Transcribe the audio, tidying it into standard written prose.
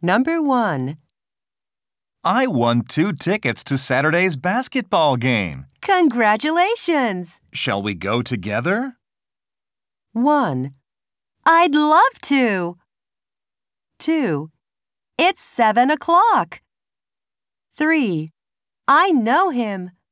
Number 1. I won 2 tickets to Saturday's basketball game. Congratulations! Shall we go together? 1. I'd love to. 2. It's 7 o'clock. 3. I know him.